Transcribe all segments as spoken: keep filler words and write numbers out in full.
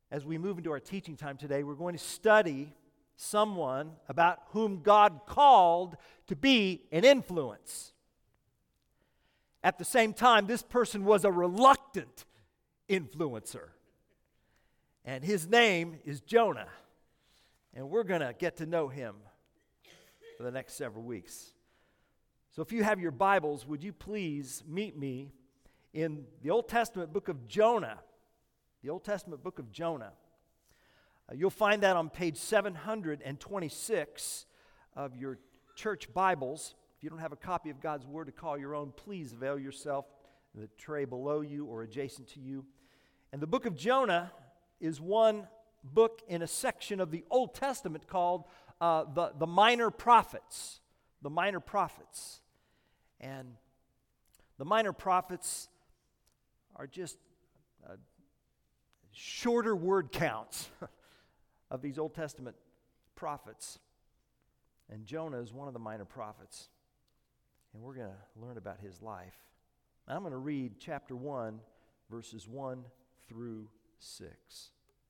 as we move into our teaching time today, we're going to study someone about whom God called to be an influence. At the same time, this person was a reluctant influencer. And his name is Jonah. And we're going to get to know him for the next several weeks. So if you have your Bibles, would you please meet me in the Old Testament book of Jonah. The Old Testament book of Jonah. Uh, you'll find that on page seven hundred twenty-six of your church Bibles. If you don't have a copy of God's Word to call your own, please avail yourself of the tray below you or adjacent to you. And the book of Jonah is one book in a section of the Old Testament called uh, the, the Minor Prophets. The Minor Prophets. And the Minor Prophets are just uh, shorter word counts of these Old Testament prophets. And Jonah is one of the minor prophets. And we're going to learn about his life. I'm going to read chapter one, verses one through six.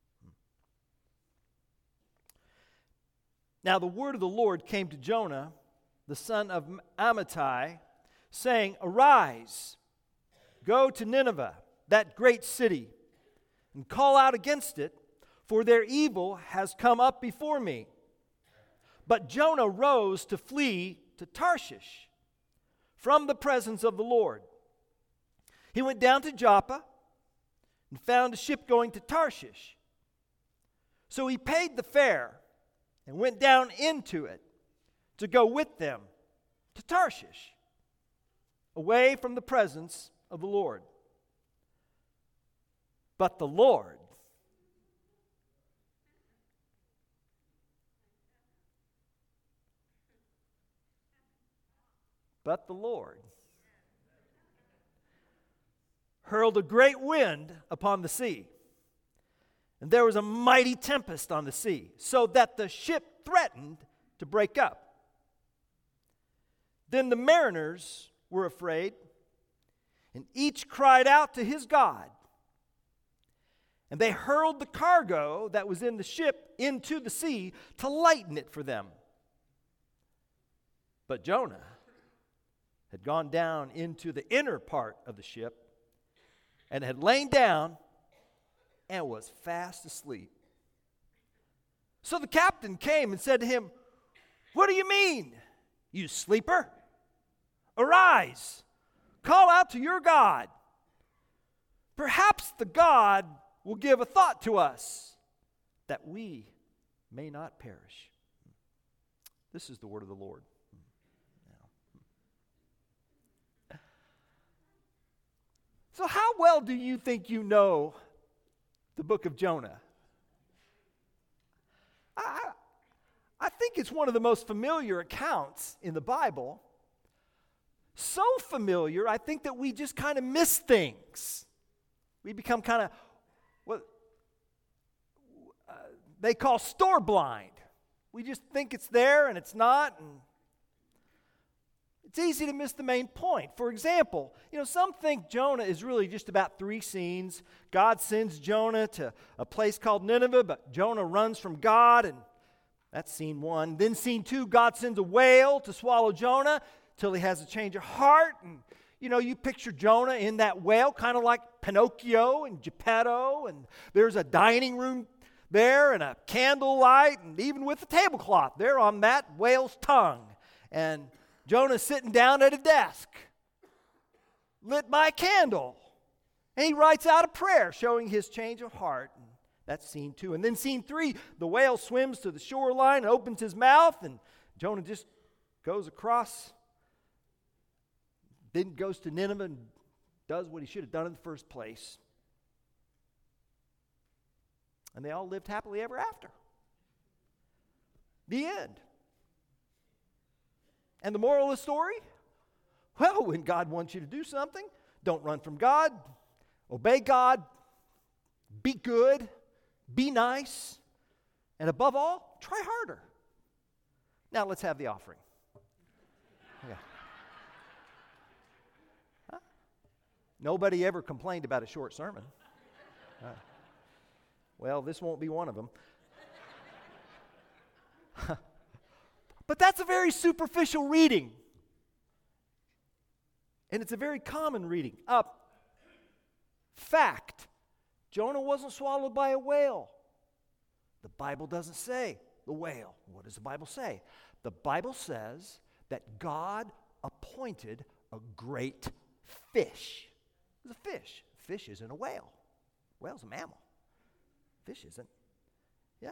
Now the word of the Lord came to Jonah, the son of Amittai, saying, "Arise, go to Nineveh, that great city, and call out against it, for their evil has come up before me." But Jonah rose to flee to Tarshish from the presence of the Lord. He went down to Joppa and found a ship going to Tarshish. So he paid the fare and went down into it to go with them to Tarshish, away from the presence of the Lord. But the Lord But the Lord hurled a great wind upon the sea, and there was a mighty tempest on the sea, so that the ship threatened to break up. Then the mariners were afraid, and each cried out to his God. And they hurled the cargo that was in the ship into the sea to lighten it for them. But Jonah had gone down into the inner part of the ship and had lain down and was fast asleep. So the captain came and said to him, "What do you mean, you sleeper? Arise, call out to your God. Perhaps the God will give a thought to us, that we may not perish." This is the word of the Lord. So how well do you think you know the book of Jonah? I, I think it's one of the most familiar accounts in the Bible. So familiar, I think that we just kind of miss things. We become kind of what uh, they call store blind. We just think it's there and it's not, and it's easy to miss the main point. For example, you know, some think Jonah is really just about three scenes. God sends Jonah to a place called Nineveh, but Jonah runs from God, and that's scene one. Then scene two, God sends a whale to swallow Jonah till he has a change of heart. And, you know, you picture Jonah in that whale, kind of like Pinocchio and Geppetto, and there's a dining room there and a candlelight, and even with a tablecloth there on that whale's tongue. And Jonah's sitting down at a desk, lit by a candle, and he writes out a prayer showing his change of heart. And that's scene two. And then scene three, the whale swims to the shoreline and opens his mouth, and Jonah just goes across, then goes to Nineveh and does what he should have done in the first place. And they all lived happily ever after. The end. And the moral of the story? Well, when God wants you to do something, don't run from God. Obey God. Be good. Be nice. And above all, try harder. Now let's have the offering. Okay. Huh? Nobody ever complained about a short sermon. Uh, Well, this won't be one of them. But that's a very superficial reading. And it's a very common reading. Uh, fact, Jonah wasn't swallowed by a whale. The Bible doesn't say the whale. What does the Bible say? The Bible says that God appointed a great fish. It was a fish. Fish isn't a whale. Whale's a mammal. Fish isn't. Yeah.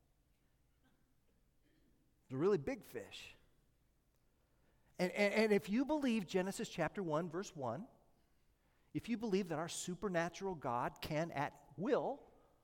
It's a really big fish. And, and, and if you believe Genesis chapter one, verse one, if you believe that our supernatural God can at will,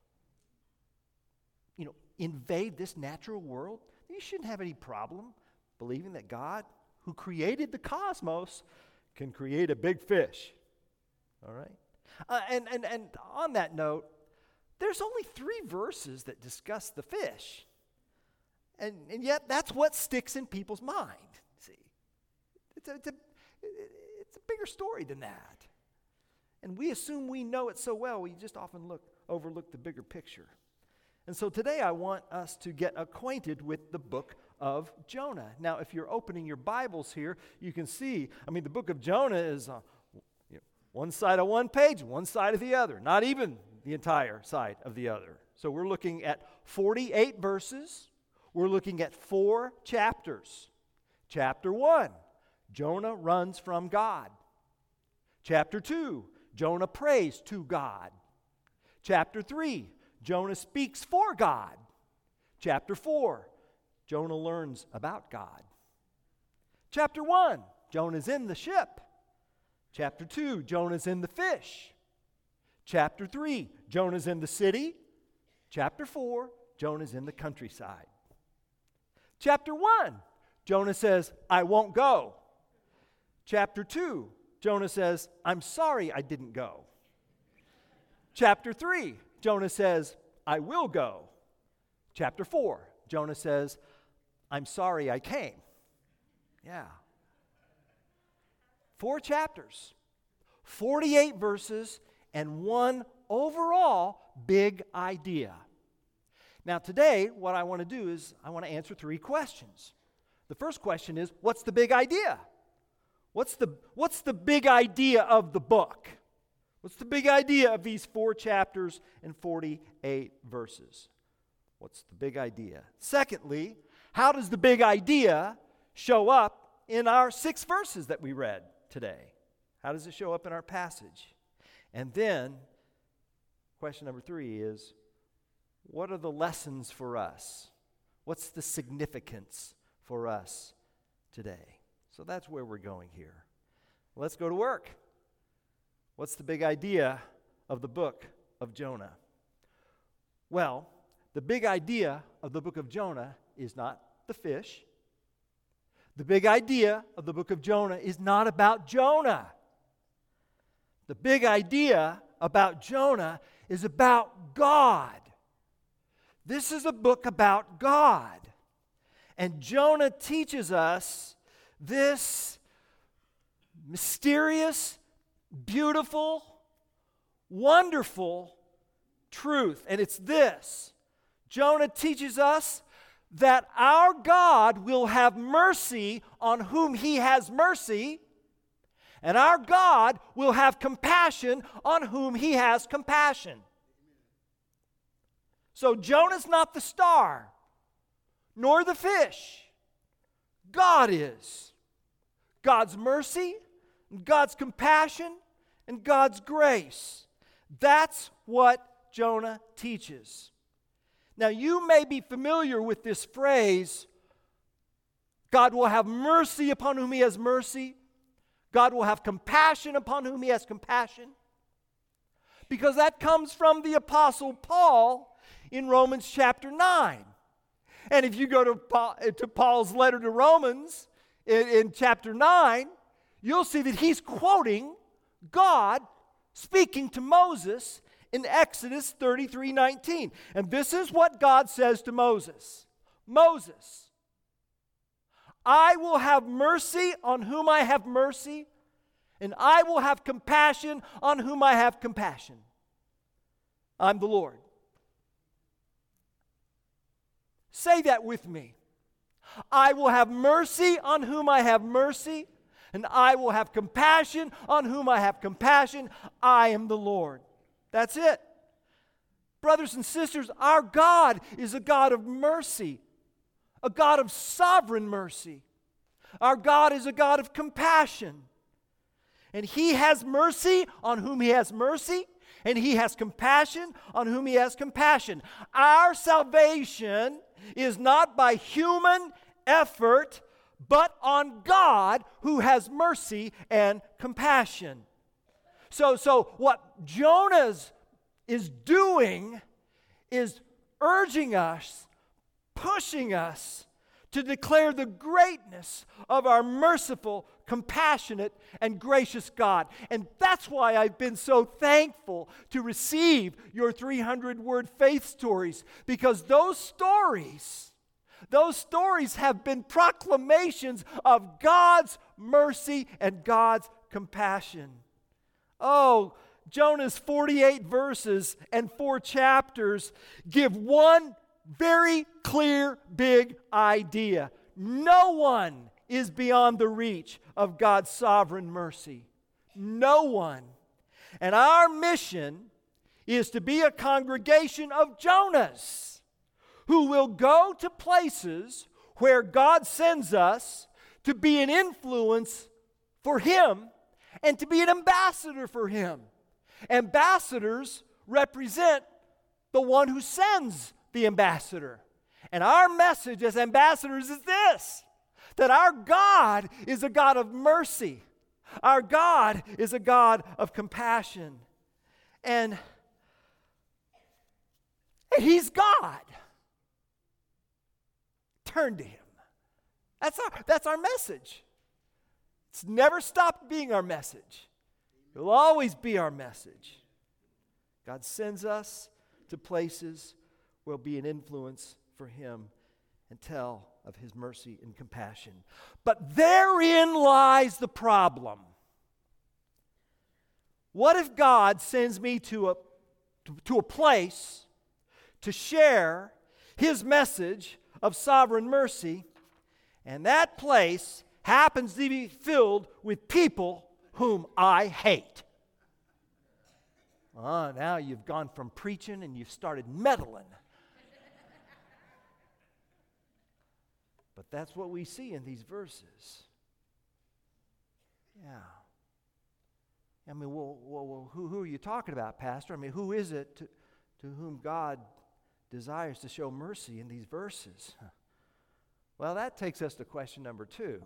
you know, invade this natural world, you shouldn't have any problem believing that God, who created the cosmos, can create a big fish. All right? Uh, and, and, and on that note, there's only three verses that discuss the fish. And, and yet that's what sticks in people's mind. See, it's a, it's, a, it's a bigger story than that. And we assume we know it so well, we just often look overlook the bigger picture. And so today I want us to get acquainted with the book of Jonah. Now, if you're opening your Bibles here, you can see, I mean, the book of Jonah is uh, you know, one side of one page, one side of the other, not even the entire side of the other. So we're looking at forty-eight verses. We're looking at four chapters. Chapter one, Jonah runs from God. Chapter two, Jonah prays to God. Chapter three, Jonah speaks for God. Chapter four, Jonah learns about God. Chapter one, Jonah's in the ship. Chapter two, Jonah's in the fish. Chapter three, Jonah's in the city. Chapter four, Jonah's in the countryside. Chapter one, Jonah says, I won't go. Chapter two, Jonah says, I'm sorry I didn't go. Chapter three, Jonah says, I will go. Chapter four, Jonah says, I'm sorry I came. Yeah. Four chapters, forty-eight verses, and one overall big idea. Now today, what I want to do is I want to answer three questions. The first question is, what's the big idea? What's the, what's the big idea of the book? What's the big idea of these four chapters and forty-eight verses? What's the big idea? Secondly, how does the big idea show up in our six verses that we read today? How does it show up in our passage? And then, question number three is, what are the lessons for us? What's the significance for us today? So that's where we're going here. Let's go to work. What's the big idea of the book of Jonah? Well, the big idea of the book of Jonah is not the fish. The big idea of the book of Jonah is not about Jonah. The big idea about Jonah is about God. This is a book about God. And Jonah teaches us this mysterious, beautiful, wonderful truth. And it's this. Jonah teaches us that our God will have mercy on whom He has mercy, and our God will have compassion on whom He has compassion. So Jonah's not the star, nor the fish. God is. God's mercy, and God's compassion, and God's grace. That's what Jonah teaches. Now, you may be familiar with this phrase, God will have mercy upon whom He has mercy. God will have compassion upon whom He has compassion. Because that comes from the Apostle Paul in Romans chapter nine. And if you go to, Paul, to Paul's letter to Romans in, in chapter nine, you'll see that he's quoting God speaking to Moses in Exodus thirty-three nineteen. And this is what God says to Moses. Moses, I will have mercy on whom I have mercy, and I will have compassion on whom I have compassion. I'm the Lord. Say that with me. I will have mercy on whom I have mercy, and I will have compassion on whom I have compassion. I am the Lord. That's it. Brothers and sisters, our God is a God of mercy, a God of sovereign mercy. Our God is a God of compassion. And He has mercy on whom He has mercy, and He has compassion on whom He has compassion. Our salvation is not by human effort, but on God who has mercy and compassion. So, so what Jonah is doing is urging us, pushing us to declare the greatness of our merciful, compassionate, and gracious God. And that's why I've been so thankful to receive your three hundred word faith stories, because those stories, those stories have been proclamations of God's mercy and God's compassion. Oh, Jonah's forty-eight verses and four chapters give one very clear, big idea. No one is beyond the reach of God's sovereign mercy. No one. And our mission is to be a congregation of Jonahs who will go to places where God sends us to be an influence for Him and to be an ambassador for Him. Ambassadors represent the one who sends the ambassador. And our message as ambassadors is this: that our God is a God of mercy. Our God is a God of compassion. And, and He's God. Turn to Him. That's our, that's our message. It's never stopped being our message. It will always be our message. God sends us to places where we'll be an influence for Him and tell of His mercy and compassion. But therein lies the problem. What if God sends me to a, to, to a place to share His message of sovereign mercy, and that place happens to be filled with people whom I hate? Oh, now you've gone from preaching and you've started meddling. But that's what we see in these verses. Yeah. I mean, well, well, well who, who are you talking about, Pastor? I mean, who is it to, to whom God desires to show mercy in these verses? Well, that takes us to question number two.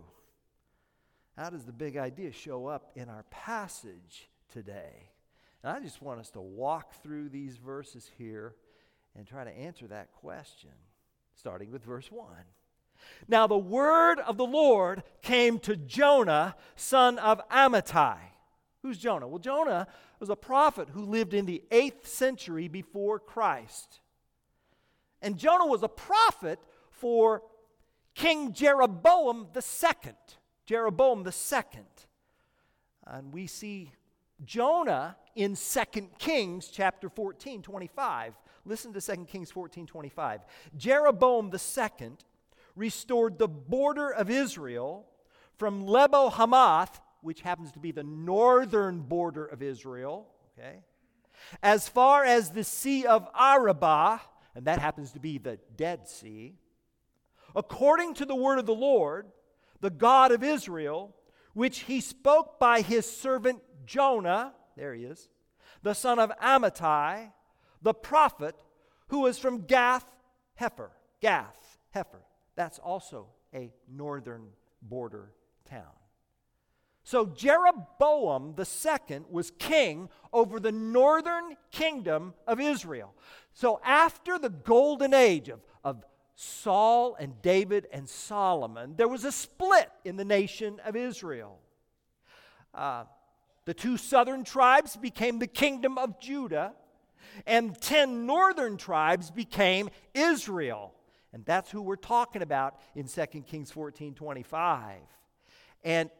How does the big idea show up in our passage today? And I just want us to walk through these verses here and try to answer that question, starting with verse one. Now the word of the Lord came to Jonah, son of Amittai. Who's Jonah? Well, Jonah was a prophet who lived in the eighth century before Christ. And Jonah was a prophet for King Jeroboam the second. Jeroboam the second. And we see Jonah in Second Kings chapter fourteen, twenty-five. Listen to Second Kings fourteen, twenty-five. Jeroboam the second restored the border of Israel from Lebo Hamath, which happens to be the northern border of Israel, okay, as far as the Sea of Arabah, and that happens to be the Dead Sea, according to the word of the Lord, the God of Israel, which He spoke by His servant Jonah, there he is, the son of Amittai, the prophet, who was from Gath Hepher. Gath Hepher. That's also a northern border town. So Jeroboam the second was king over the northern kingdom of Israel. So after the golden age of, of Saul and David and Solomon, there was a split in the nation of Israel. Uh, the two southern tribes became the kingdom of Judah, and ten northern tribes became Israel. And that's who we're talking about in Second Kings fourteen, twenty-five. And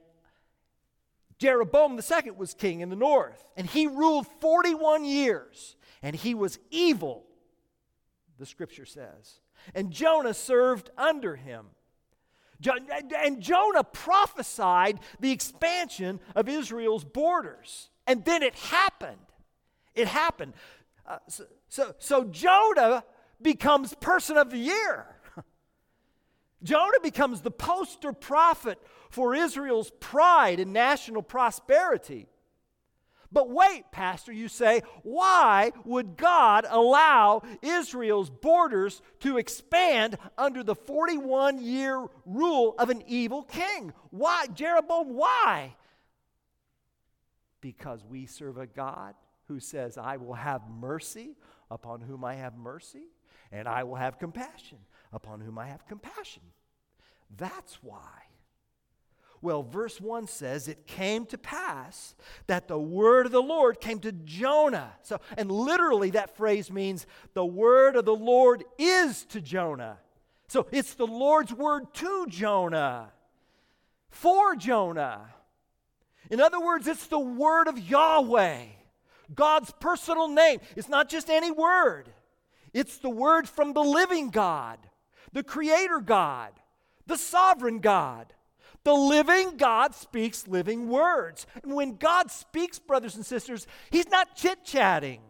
Jeroboam the second was king in the north, and he ruled forty-one years, and he was evil. the scripture says. And Jonah served under him. Jo- and Jonah prophesied the expansion of Israel's borders. And then it happened. It happened. Uh, so, so, so Jonah becomes person of the year. Jonah becomes the poster prophet for Israel's pride and national prosperity. But wait, Pastor, you say, why would God allow Israel's borders to expand under the forty-one-year rule of an evil king? Why, Jeroboam, why? Because we serve a God who says, I will have mercy upon whom I have mercy, and I will have compassion upon whom I have compassion. That's why. Well, verse one says, it came to pass that the word of the Lord came to Jonah. So, and literally that phrase means the word of the Lord is to Jonah. So it's the Lord's word to Jonah, for Jonah. In other words, it's the word of Yahweh, God's personal name. It's not just any word. It's the word from the living God, the creator God, the sovereign God. The living God speaks living words. And when God speaks, brothers and sisters, He's not chit-chatting.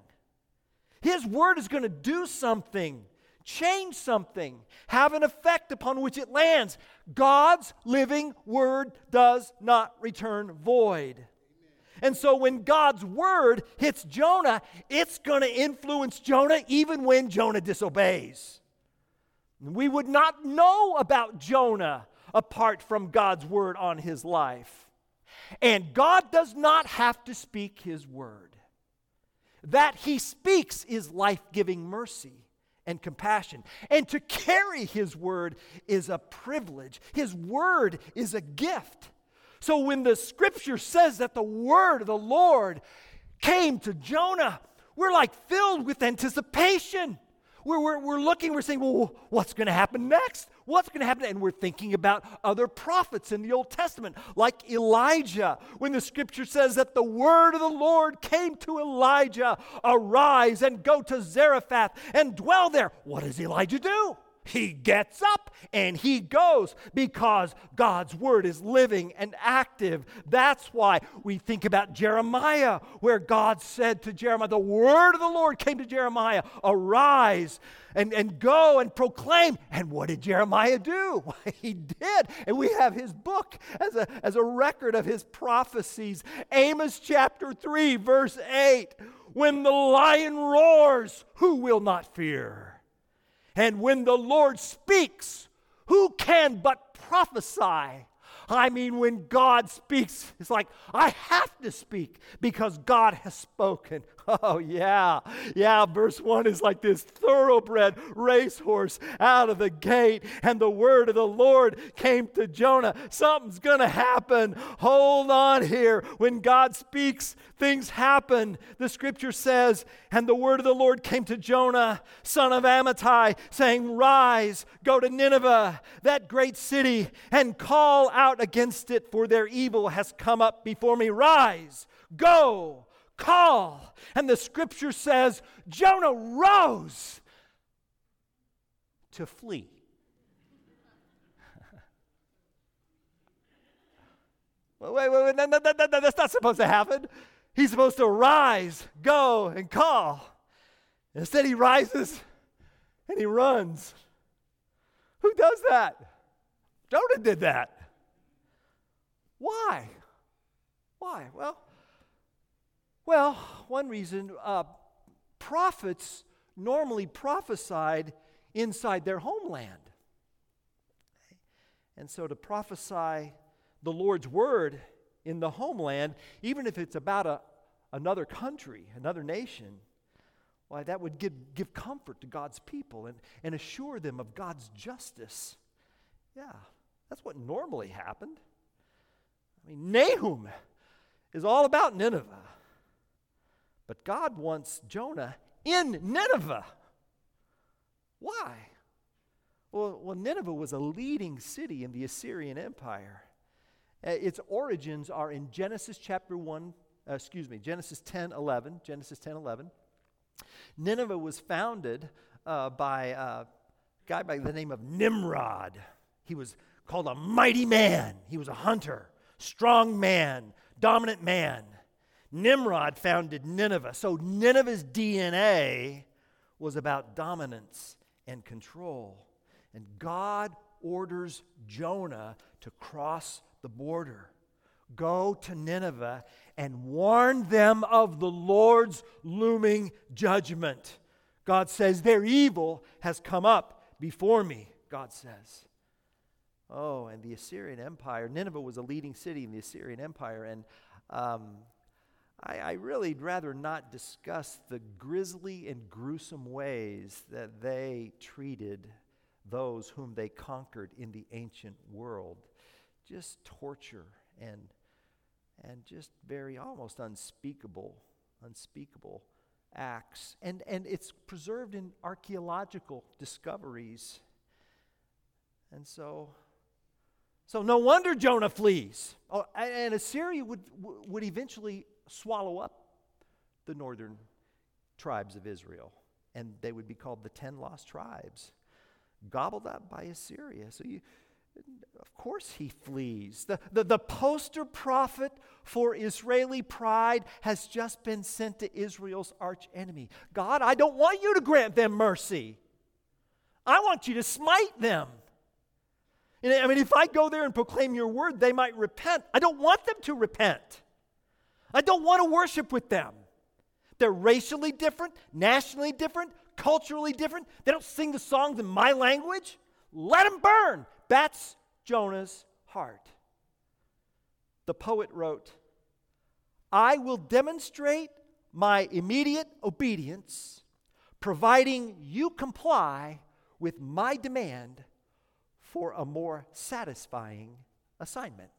His word is going to do something, change something, have an effect upon which it lands. God's living word does not return void. Amen. And so when God's word hits Jonah, it's going to influence Jonah even when Jonah disobeys. We would not know about Jonah apart from God's word on his life. And God does not have to speak His word. That He speaks is life-giving mercy and compassion. And to carry His word is a privilege. His word is a gift. So when the scripture says that the word of the Lord came to Jonah, we're like filled with anticipation. We're, we're, we're looking, we're saying, well, what's going to happen next? What's going to happen? And we're thinking about other prophets in the Old Testament, like Elijah, when the scripture says that the word of the Lord came to Elijah, arise and go to Zarephath and dwell there. What does Elijah do? He gets up and he goes because God's word is living and active. That's why we think about Jeremiah, where God said to Jeremiah, the word of the Lord came to Jeremiah, arise and, and go and proclaim. And what did Jeremiah do? He did. And we have his book as a, as a record of his prophecies. Amos chapter three, verse eight, when the lion roars, who will not fear? And when the Lord speaks, who can but prophesy? I mean, when God speaks, it's like, I have to speak because God has spoken. Oh, yeah. Yeah, verse one is like this thoroughbred racehorse out of the gate, and the word of the Lord came to Jonah. Something's going to happen. Hold on here. When God speaks, things happen. The scripture says, and the word of the Lord came to Jonah, son of Amittai, saying, rise, go to Nineveh, that great city, and call out against it, for their evil has come up before me. Rise, go, call. And the scripture says, Jonah rose to flee. Wait, wait, wait, no, no, no, no, that's not supposed to happen. He's supposed to rise, go, and call. Instead, he rises and he runs. Who does that? Jonah did that. Why? Why? Well, well, one reason, uh, prophets normally prophesied inside their homeland. And so to prophesy the Lord's word in the homeland, even if it's about a, another country, another nation, why, that would give, give comfort to God's people and, and assure them of God's justice. Yeah, that's what normally happened. I mean, Nahum is all about Nineveh. But God wants Jonah in Nineveh. Why? Well, well, Nineveh was a leading city in the Assyrian Empire. Uh, its origins are in Genesis chapter one, uh, excuse me, Genesis ten eleven. Genesis ten eleven. Nineveh was founded uh, by a guy by the name of Nimrod. He was called a mighty man. He was a hunter, strong man, dominant man. Nimrod founded Nineveh. So Nineveh's D N A was about dominance and control. And God orders Jonah to cross the border. Go to Nineveh and warn them of the Lord's looming judgment. God says, their evil has come up before me, God says. Oh, and the Assyrian Empire. Nineveh was a leading city in the Assyrian Empire, and um, I, I really'd rather not discuss the grisly and gruesome ways that they treated those whom they conquered in the ancient world. Just torture and and just very almost unspeakable, unspeakable acts. And, and it's preserved in archaeological discoveries. And so, so no wonder Jonah flees. Oh, and Assyria would, would eventually swallow up the northern tribes of Israel. And they would be called the ten lost tribes, gobbled up by Assyria. So you, of course he flees. The, the, the poster prophet for Israeli pride has just been sent to Israel's archenemy. God, I don't want you to grant them mercy. I want you to smite them. And I mean, if I go there and proclaim your word, they might repent. I don't want them to repent. I don't want to worship with them. They're racially different, nationally different, culturally different. They don't sing the songs in my language. Let them burn. That's Jonah's heart. The poet wrote, I will demonstrate my immediate obedience, providing you comply with my demand for a more satisfying assignment.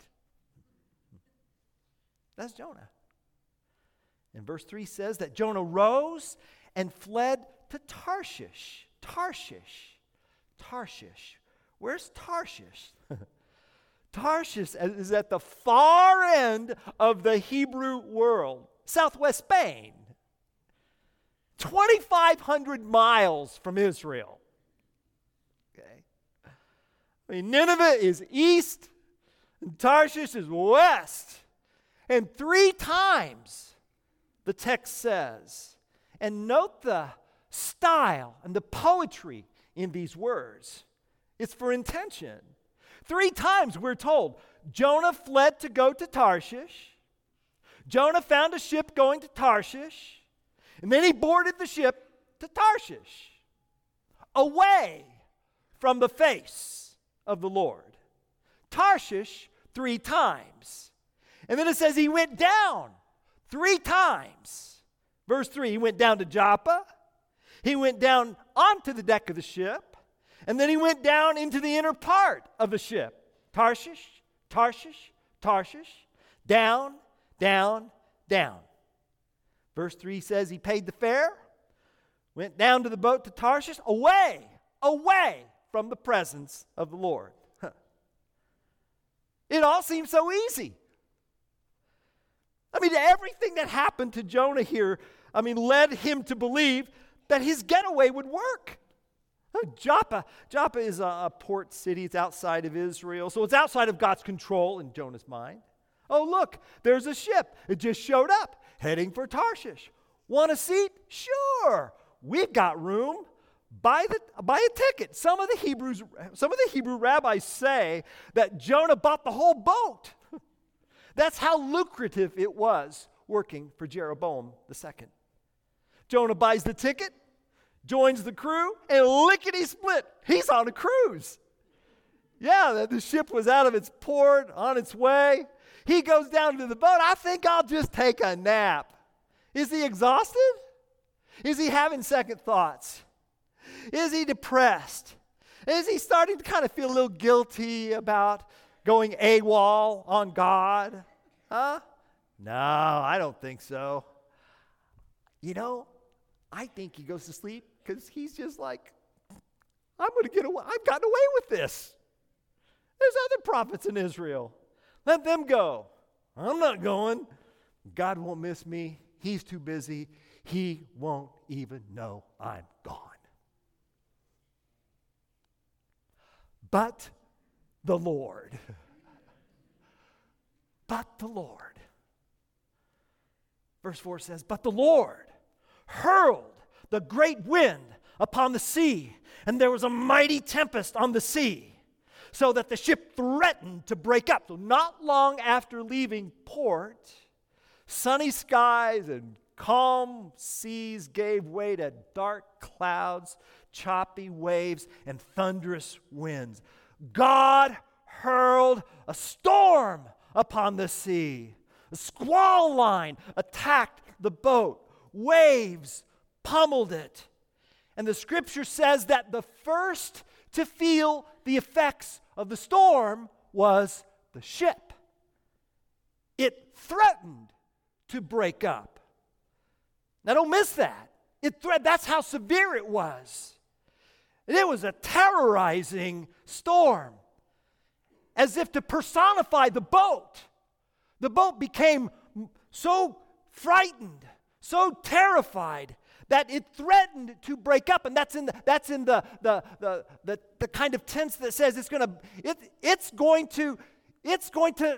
That's Jonah. And verse three says that Jonah rose and fled to Tarshish. Tarshish. Tarshish. Where's Tarshish? Tarshish is at the far end of the Hebrew world, southwest Spain, twenty-five hundred miles from Israel. Okay, I mean, Nineveh is east, and Tarshish is west. And three times, the text says, and note the style and the poetry in these words. It's for intention. Three times we're told, Jonah fled to go to Tarshish. Jonah found a ship going to Tarshish. And then he boarded the ship to Tarshish, away from the face of the Lord. Tarshish three times. And then it says he went down three times. Verse three, he went down to Joppa. He went down onto the deck of the ship. And then he went down into the inner part of the ship. Tarshish, Tarshish, Tarshish, down, down, down. Verse three says he paid the fare, went down to the boat to Tarshish, away, away from the presence of the Lord. Huh. It all seems so easy. I mean, everything that happened to Jonah here, I mean, led him to believe that his getaway would work. Joppa, Joppa is a, a port city. It's outside of Israel, so it's outside of God's control in Jonah's mind. Oh, look, there's a ship. It just showed up, heading for Tarshish. Want a seat? Sure, we've got room. Buy the buy a ticket. Some of the Hebrews, some of the Hebrew rabbis say that Jonah bought the whole boat. That's how lucrative it was working for Jeroboam the second. Jonah buys the ticket, joins the crew, and lickety-split, he's on a cruise. Yeah, the ship was out of its port, on its way. He goes down to the boat. I think I'll just take a nap. Is he exhausted? Is he having second thoughts? Is he depressed? Is he starting to kind of feel a little guilty about going AWOL on God? Huh? No, I don't think so. You know, I think he goes to sleep because he's just like, I'm going to get away. I've gotten away with this. There's other prophets in Israel. Let them go. I'm not going. God won't miss me. He's too busy. He won't even know I'm gone. but the Lord. But the Lord. Verse four says, but the Lord hurled the great wind upon the sea, and there was a mighty tempest on the sea, so that the ship threatened to break up. So not long after leaving port, sunny skies and calm seas gave way to dark clouds, choppy waves, and thunderous winds. God hurled a storm upon the sea. A squall line attacked the boat. Waves pummeled it. And the scripture says that the first to feel the effects of the storm was the ship. It threatened to break up. Now don't miss that. It thre- that's how severe it was. And it was a terrorizing storm. As if to personify the boat. The boat became so frightened, so terrified, that it threatened to break up. And that's in the that's in the the the the, the kind of tense that says it's gonna it it's going to it's going to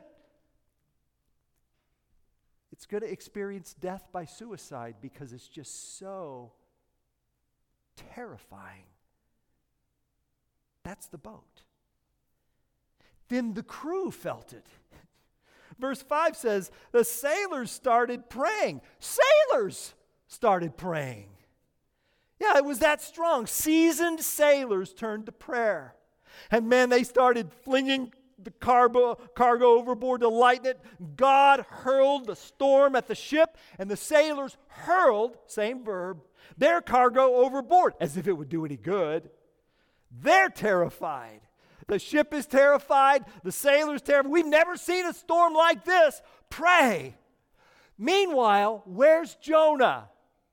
it's going to experience death by suicide because it's just so terrifying. That's the boat. Then the crew felt it. Verse five says, the sailors started praying. Sailors started praying. Yeah, it was that strong. Seasoned sailors turned to prayer. And man, they started flinging the cargo, cargo overboard to lighten it. God hurled the storm at the ship, and the sailors hurled, same verb, their cargo overboard, as if it would do any good. They're terrified. The ship is terrified. The sailor's terrified. We've never seen a storm like this. Pray. Meanwhile, where's Jonah?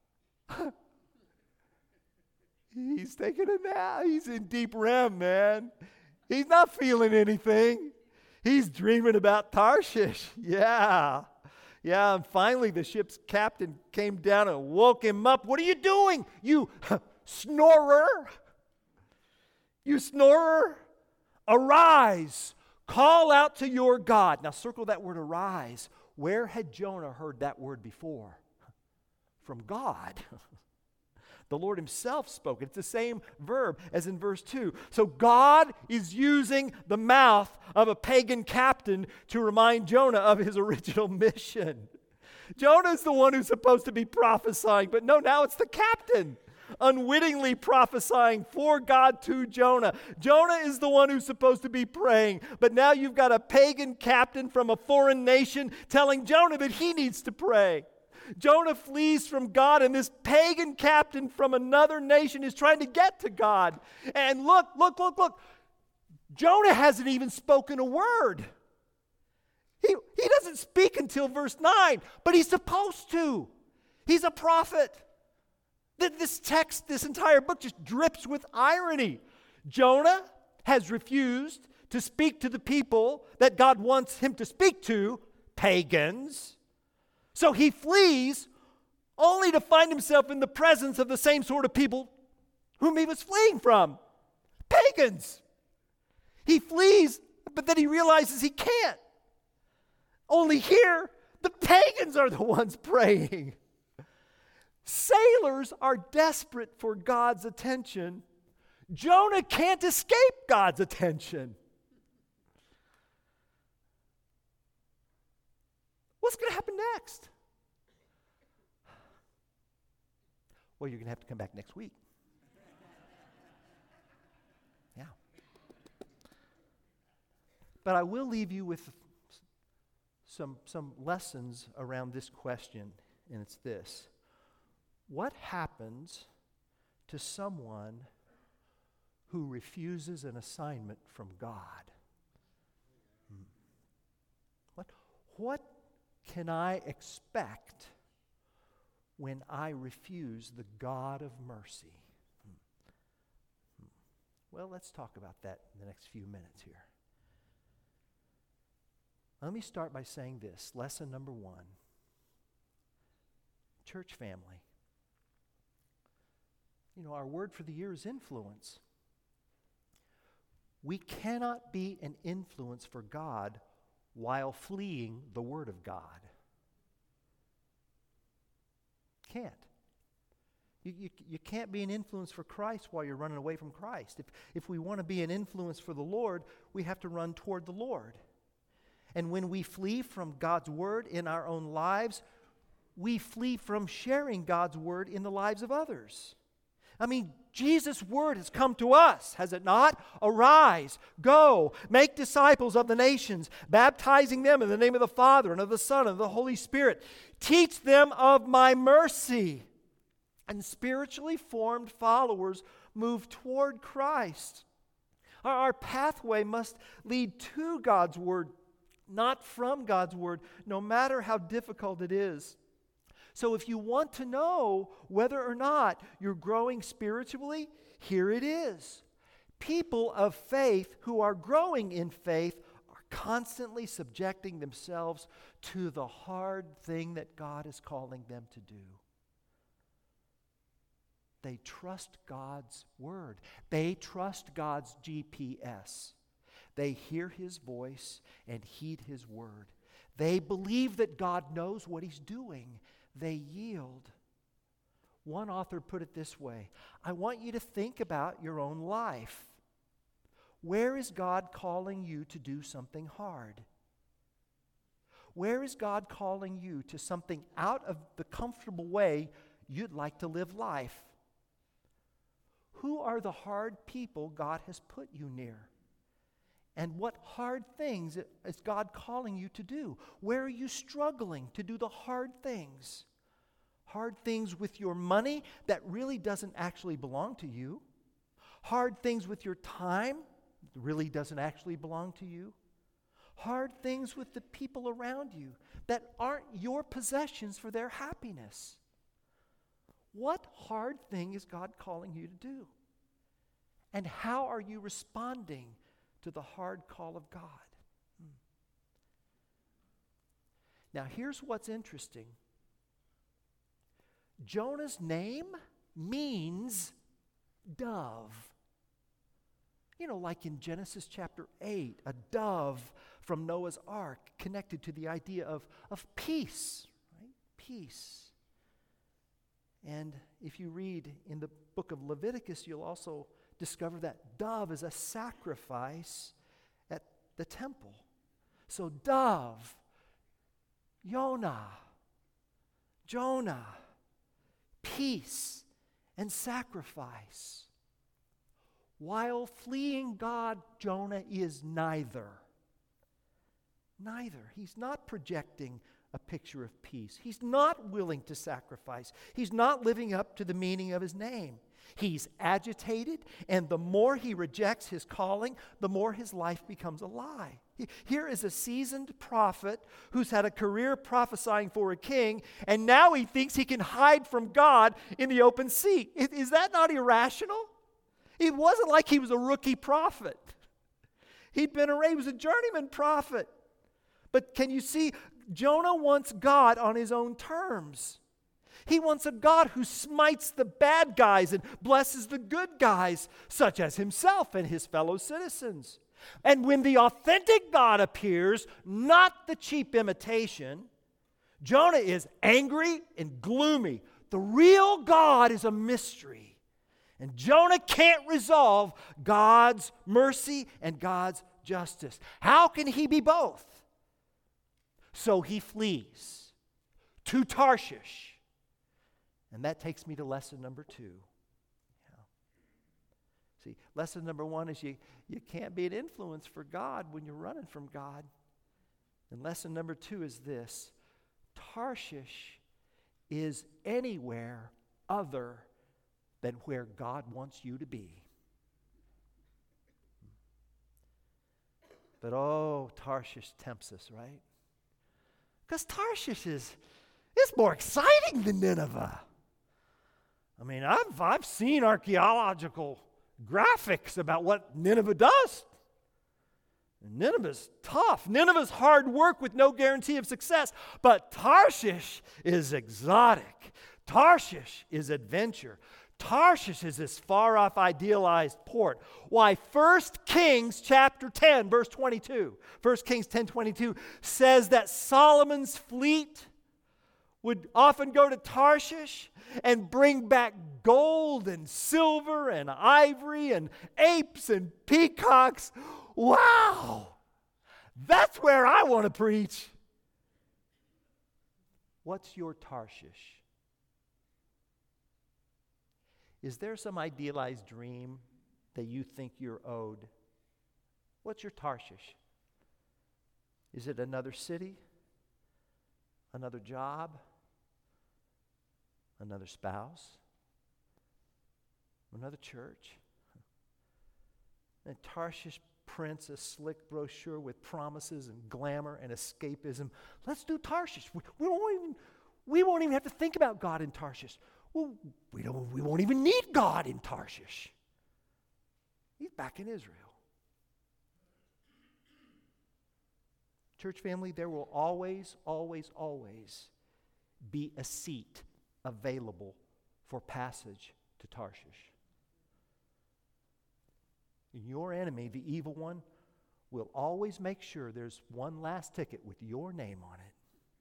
He's taking a nap. He's in deep R E M, man. He's not feeling anything. He's dreaming about Tarshish. Yeah. Yeah, and finally the ship's captain came down and woke him up. What are you doing, you snorer? You snorer? Arise, call out to your God. Now circle that word arise. Where had Jonah heard that word before? From God. The Lord himself spoke. It's the same verb as in verse two. So God is using the mouth of a pagan captain to remind Jonah of his original mission. Jonah's the one who's supposed to be prophesying, but no, now it's the captain unwittingly prophesying for God to Jonah. Jonah is the one who's supposed to be praying, but now you've got a pagan captain from a foreign nation telling Jonah that he needs to pray. Jonah flees from God, and this pagan captain from another nation is trying to get to God. And look, look, look, look. Jonah hasn't even spoken a word. He, he doesn't speak until verse nine, but he's supposed to. He's a prophet. This text, this entire book just drips with irony. Jonah has refused to speak to the people that God wants him to speak to, pagans. So he flees only to find himself in the presence of the same sort of people whom he was fleeing from, pagans. He flees, but then he realizes he can't. Only here, the pagans are the ones praying. Sailors are desperate for God's attention. Jonah can't escape God's attention. What's going to happen next? Well, you're going to have to come back next week. Yeah. But I will leave you with some, some lessons around this question, and it's this. What happens to someone who refuses an assignment from God? Hmm. What, what can I expect when I refuse the God of mercy? Hmm. Hmm. Well, let's talk about that in the next few minutes here. Let me start by saying this. Lesson number one. Church family. You know, our word for the year is influence. We cannot be an influence for God while fleeing the Word of God. Can't. You, you, you can't be an influence for Christ while you're running away from Christ. If, if we want to be an influence for the Lord, we have to run toward the Lord. And when we flee from God's Word in our own lives, we flee from sharing God's Word in the lives of others. I mean, Jesus' Word has come to us, has it not? Arise, go, make disciples of the nations, baptizing them in the name of the Father and of the Son and of the Holy Spirit. Teach them of my mercy. And spiritually formed followers move toward Christ. Our, our pathway must lead to God's Word, not from God's Word, no matter how difficult it is. So if you want to know whether or not you're growing spiritually, here it is. People of faith who are growing in faith are constantly subjecting themselves to the hard thing that God is calling them to do. They trust God's Word. They trust God's G P S. They hear His voice and heed His Word. They believe that God knows what He's doing. They yield. One author put it this way: I want you to think about your own life. Where is God calling you to do something hard? Where is God calling you to something out of the comfortable way you'd like to live life? Who are the hard people God has put you near? And what hard things is God calling you to do? Where are you struggling to do the hard things? Hard things with your money that really doesn't actually belong to you. Hard things with your time that really doesn't actually belong to you. Hard things with the people around you that aren't your possessions for their happiness. What hard thing is God calling you to do? And how are you responding to the hard call of God? Hmm. Now, here's what's interesting. Jonah's name means dove. You know, like in Genesis chapter eight, a dove from Noah's ark connected to the idea of, of peace, right? Peace. And if you read in the book of Leviticus, you'll also discover that dove is a sacrifice at the temple. So dove, Yonah, Jonah, peace and sacrifice. While fleeing God, Jonah is neither. Neither. He's not projecting a picture of peace. He's not willing to sacrifice. He's not living up to the meaning of his name. He's agitated, and the more he rejects his calling, the more his life becomes a lie. Here is a seasoned prophet who's had a career prophesying for a king, and now he thinks he can hide from God in the open sea. Is that not irrational? It wasn't like he was a rookie prophet. He'd been a, he was a journeyman prophet. But can you see, Jonah wants God on his own terms. He wants a God who smites the bad guys and blesses the good guys, such as himself and his fellow citizens. And when the authentic God appears, not the cheap imitation, Jonah is angry and gloomy. The real God is a mystery. And Jonah can't resolve God's mercy and God's justice. How can he be both? So he flees to Tarshish. And that takes me to lesson number two. Yeah. See, lesson number one is you, you can't be an influence for God when you're running from God. And lesson number two is this: Tarshish is anywhere other than where God wants you to be. But oh, Tarshish tempts us, right? Because Tarshish is it's more exciting than Nineveh. I mean, I've, I've seen archaeological graphics about what Nineveh does. And Nineveh's tough. Nineveh's hard work with no guarantee of success. But Tarshish is exotic. Tarshish is adventure. Tarshish is this far-off idealized port. Why, First Kings chapter ten, verse twenty-two, First Kings ten twenty-two says that Solomon's fleet would often go to Tarshish and bring back gold and silver and ivory and apes and peacocks. Wow! That's where I want to preach. What's your Tarshish? Is there some idealized dream that you think you're owed? What's your Tarshish? Is it another city? Another job? Another spouse? Another church? And Tarshish prints a slick brochure with promises and glamour and escapism. Let's do Tarshish. We, we, won't even, we won't even have to think about God in Tarshish. Well, we, don't, we won't even need God in Tarshish. He's back in Israel. Church family, there will always, always, always be a seat available for passage to Tarshish. And your enemy, the evil one, will always make sure there's one last ticket with your name on it.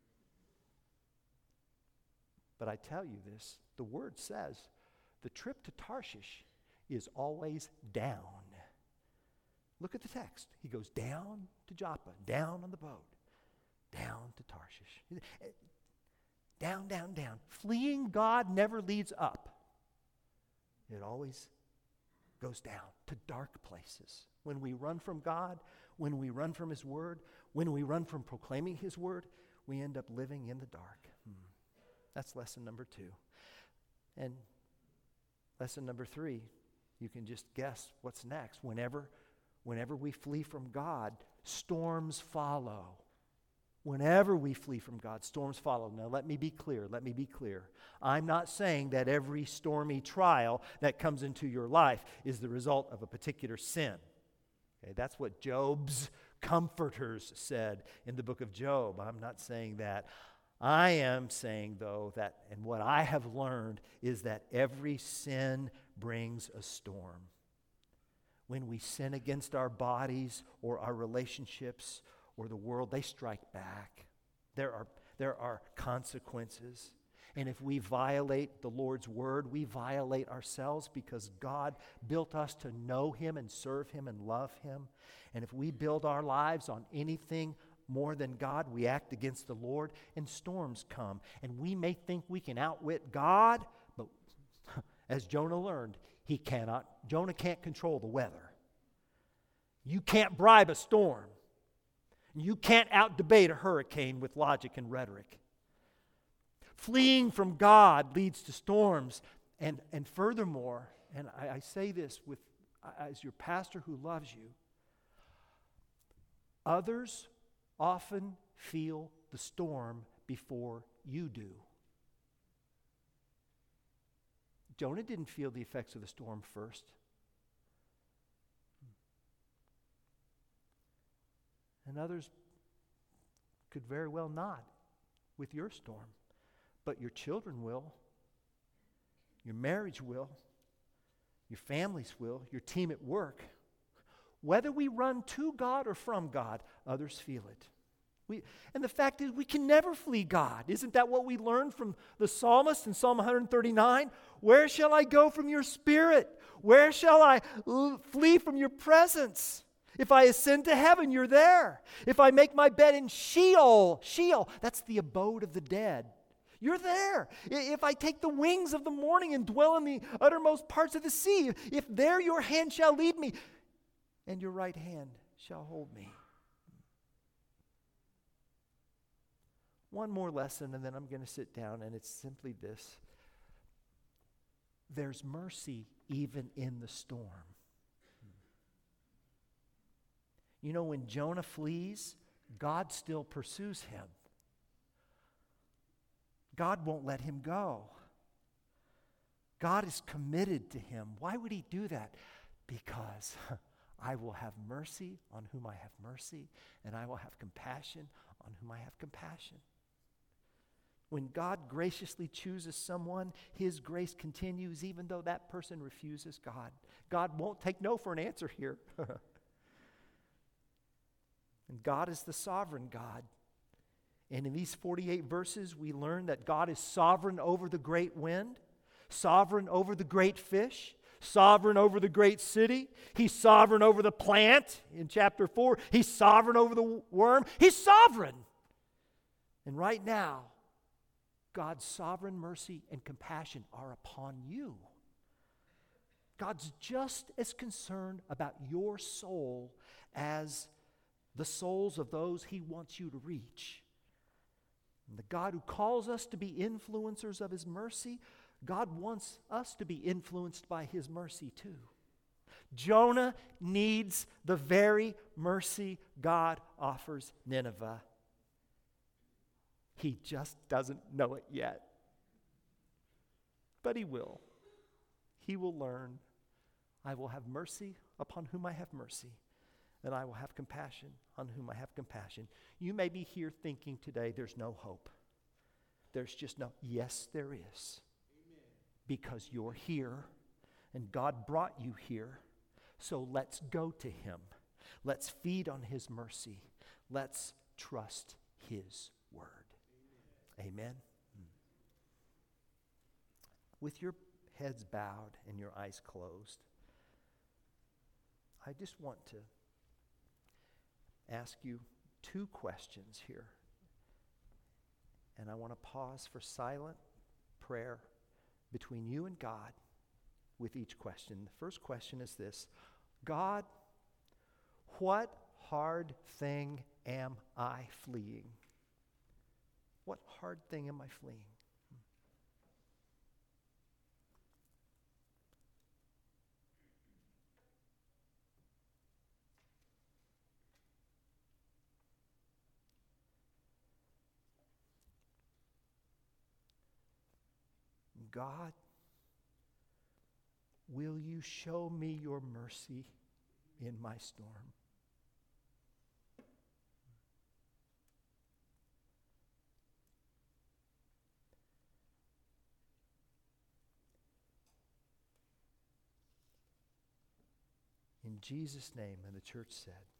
But I tell you this, the word says the trip to Tarshish is always down. Look at the text. He goes down to Joppa, down on the boat, down to Tarshish. Down, down, down. Fleeing God never leads up. It always goes down to dark places. When we run from God, when we run from His Word, when we run from proclaiming His Word, we end up living in the dark. Hmm. That's lesson number two. And lesson number three, you can just guess what's next. Whenever, whenever we flee from God, storms follow. Whenever we flee from God, storms follow. Now, let me be clear. Let me be clear. I'm not saying that every stormy trial that comes into your life is the result of a particular sin. Okay, that's what Job's comforters said in the book of Job. I'm not saying that. I am saying, though, that, and what I have learned is that every sin brings a storm. When we sin against our bodies or our relationships or the world, they strike back. There are, there are consequences. And if we violate the Lord's word, we violate ourselves because God built us to know Him and serve Him and love Him. And if we build our lives on anything more than God, we act against the Lord, and storms come. And we may think we can outwit God, but as Jonah learned, he cannot. Jonah can't control the weather. You can't bribe a storm. You can't out-debate a hurricane with logic and rhetoric. Fleeing from God leads to storms. And, and furthermore, and I, I say this with as your pastor who loves you, others often feel the storm before you do. Jonah didn't feel the effects of the storm first. And others could very well not with your storm. But your children will. Your marriage will. Your families will. Your team at work. Whether we run to God or from God, others feel it. We, and the fact is, we can never flee God. Isn't that what we learned from the psalmist in Psalm one thirty-nine? Where shall I go from your spirit? Where shall I l- flee from your presence? If I ascend to heaven, you're there. If I make my bed in Sheol, Sheol, that's the abode of the dead. You're there. If I take the wings of the morning and dwell in the uttermost parts of the sea, if there your hand shall lead me, and your right hand shall hold me. One more lesson, and then I'm going to sit down, and it's simply this. There's mercy even in the storm. You know, when Jonah flees, God still pursues him. God won't let him go. God is committed to him. Why would He do that? Because I will have mercy on whom I have mercy, and I will have compassion on whom I have compassion. When God graciously chooses someone, His grace continues even though that person refuses God. God won't take no for an answer here. And God is the sovereign God. And in these forty-eight verses, we learn that God is sovereign over the great wind, sovereign over the great fish, sovereign over the great city. He's sovereign over the plant in chapter four. He's sovereign over the worm. He's sovereign. And right now, God's sovereign mercy and compassion are upon you. God's just as concerned about your soul as the souls of those He wants you to reach. And the God who calls us to be influencers of His mercy, God wants us to be influenced by His mercy too. Jonah needs the very mercy God offers Nineveh. He just doesn't know it yet. But he will. He will learn. I will have mercy upon whom I have mercy, and I will have compassion on whom I have compassion. You may be here thinking today there's no hope. There's just no, yes, there is. Amen. Because you're here, and God brought you here. So let's go to Him. Let's feed on His mercy. Let's trust His word. Amen. Amen. Hmm. With your heads bowed and your eyes closed, I just want to ask you two questions here. And I want to pause for silent prayer between you and God with each question. The first question is this: God, what hard thing am I fleeing? What hard thing am I fleeing? God, will you show me your mercy in my storm? In Jesus' name, and the church said,